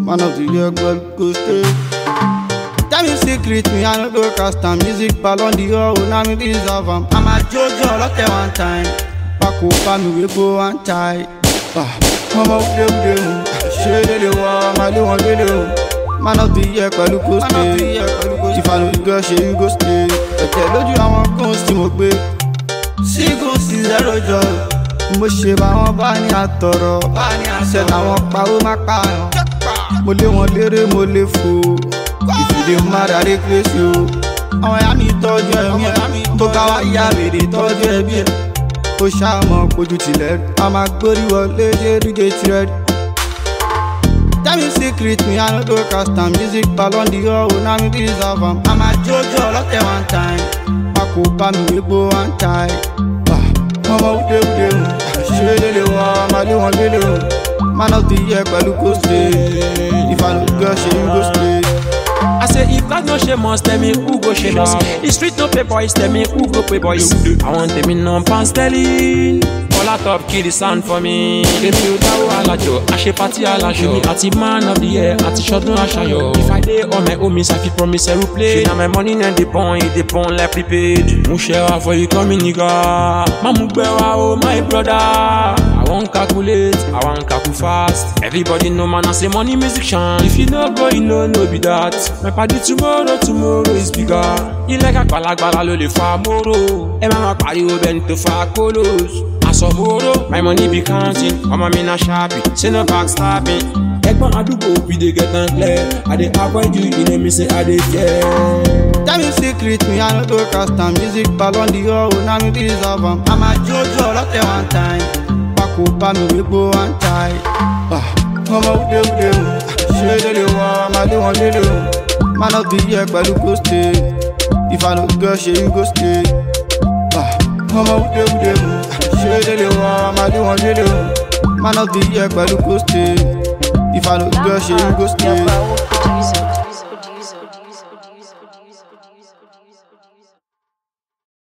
Man of the year, girl, go stay. Tell me secret, me I no go cast and music ballon the oh, now me deserve am. I'm a Jojo, lock it one time. Pack up me we go one tie. Mama ude she dey wa, my little one Man of the year, girl, go stay. If I know the girl, she you go stay. Tell you I want go see mo gbe. See go see zero joy. Mo ṣe bá wọn bá ní àtọ̀rọ̀. Ṣé làwọn pawó má pààyàn. Mo lé wọn léré, mo lè fò. Ìfìdí mmadà dé kílésì o. Àwọn ìyá mi tọ́jú ẹ̀mí ẹ̀. Tó bá wá yá bèrè tọ́jú ẹbí ẹ̀. Ó ṣàmọ̀ kojú tilẹ̀ rí. A máa gbórí wọlé ṣé díje tirẹ̀ rí. Tell me secret, me I no go cast and music ballon the oh, now me deserve am. I'm a Jojo, lock it one time. Pack up me we go one tie. Mama ude she dey wa, my little one Man of the year, girl, go stay. If I know the girl, she you go stay. I say if God no shame us, tell me who go shame us. If street no pay boys, tell me who go pay boys. I want them in non-pan sterling. All that top kill the sound for me. Give me Udawo alajo, Ashe party alajo. Ati man of the year, ati shodun ashayo. If I dey on my homies, I fit promise I will play. Now my money and the bond like prepaid. Mushewa for you coming nigga. Mamugbewa oh my brother. I won't calculate, I won't calculate fast. Everybody know man I say money musician. If you no go, you know no be that. My party tomorrow is bigger. You like a gbalagbala lo le fa moro. E ma pariwo bento fa kolos. Asomoro, my money be counting. Mama me na sharpie, say no backstabbing. Egbon adugo we dey get and clear. I dey avoid you, you know me say I dey care. Tell me secret, me I no go cast and music ballon the oh, now me deserve am. I'm a Jojo, lock it one time. Pack up me we go one tie. Mama ude she dey wa, my little one Man of the year, girl, go stay. If I know the girl, she you go stay. Mama ude she dey wa, my little one Man of the year, girl, go stay. If I know the girl, she you go stay.